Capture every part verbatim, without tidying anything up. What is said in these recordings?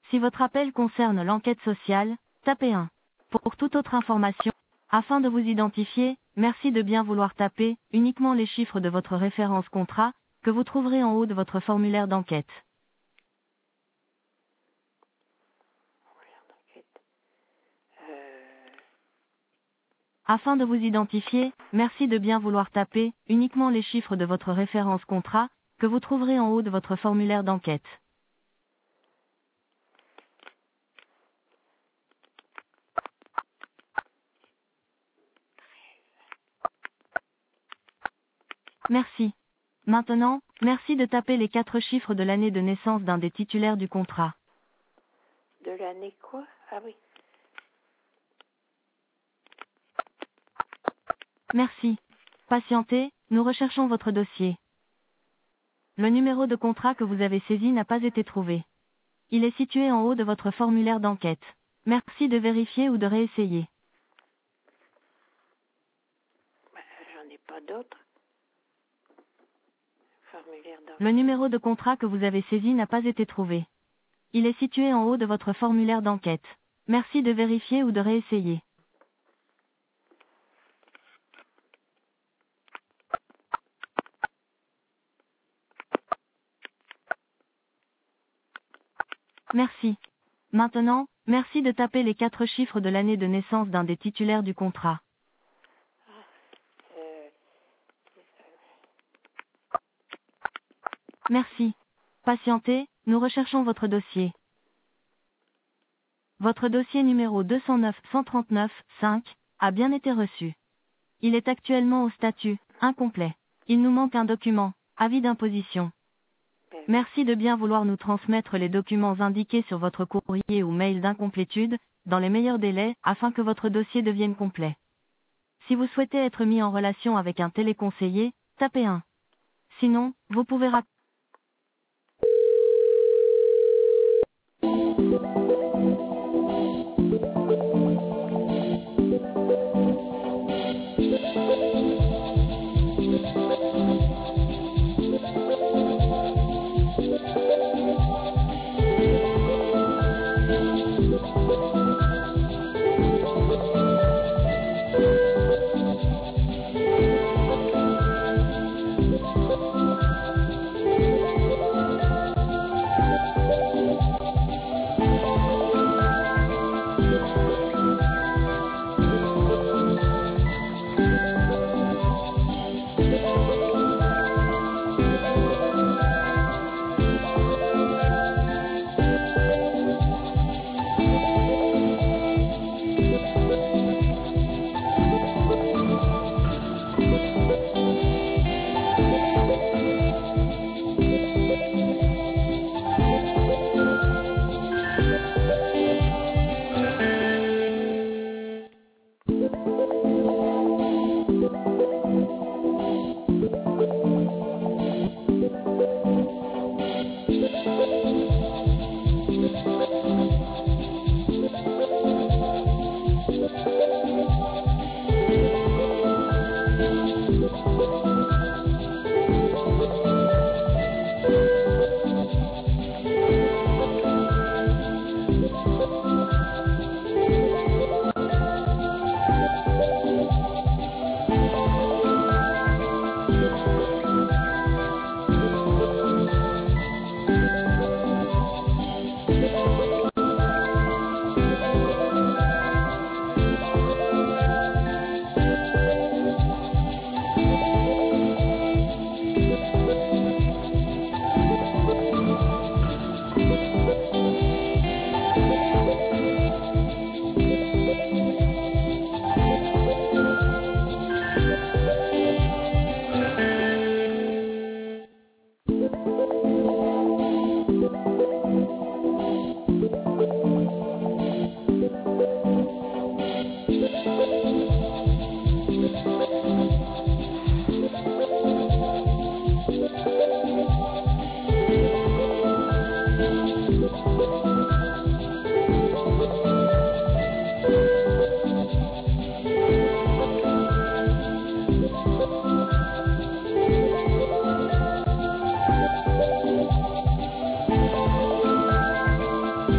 Si votre appel concerne l'enquête sociale, tapez un. Pour toute autre information, afin de vous identifier, merci de bien vouloir taper uniquement les chiffres de votre référence contrat, que vous trouverez en haut de votre formulaire d'enquête. Euh, Afin de vous identifier, merci de bien vouloir taper uniquement les chiffres de votre référence contrat, que vous trouverez en haut de votre formulaire d'enquête. Merci. Maintenant, merci de taper les quatre chiffres de l'année de naissance d'un des titulaires du contrat. de l'année quoi? Ah oui. Merci. Patientez, nous recherchons votre dossier. Le numéro de contrat que vous avez saisi n'a pas été trouvé. Il est situé en haut de votre formulaire d'enquête. Merci de vérifier ou de réessayer. Ben, j'en ai pas d'autres. Formulaire d'enquête. Le numéro de contrat que vous avez saisi n'a pas été trouvé. Il est situé en haut de votre formulaire d'enquête. Merci de vérifier ou de réessayer. Merci. Maintenant, merci de taper les quatre chiffres de l'année de naissance d'un des titulaires du contrat. Euh, Merci. Patientez, nous recherchons votre dossier. Votre dossier numéro deux cent neuf cent trente-neuf cinq a bien été reçu. Il est actuellement au statut incomplet. Il nous manque un document, avis d'imposition. ben, Merci de bien vouloir nous transmettre les documents indiqués sur votre courrier ou mail d'incomplétude, dans les meilleurs délais, afin que votre dossier devienne complet. Si vous souhaitez être mis en relation avec un téléconseiller, tapez un. Sinon, vous pouvez rappeler.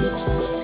Merci.